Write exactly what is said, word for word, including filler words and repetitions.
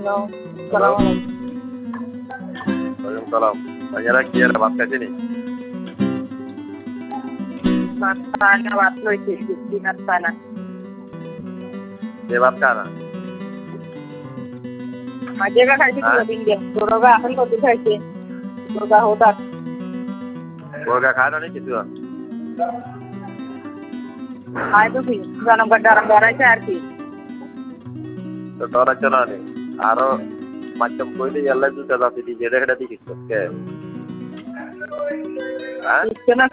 Hello, সালাম আলাইকুম। ওয়ালাইকুম সালাম। ভাইয়ারা কি আর ভাত খাইছেনি? ভাত খায় না, ভাত লইছি, দিচ্ছি ভাত খায় না। কে ভাত খায় না? माझे का खायचे तुला बिंगे दोघा आपण कधी खायचे दोघा होतात मुर्गा खाय ना नाही কিছু? काय तुम्ही जरा गड्डारा करायचे আর কি তো ডরাচ্ছ না নে আরো মাধ্যম কইলে এল্লাই দুটা জাতি দিয়ে রেখে দিচ্ছিস কে? হ্যাঁ? ইচ্ছে না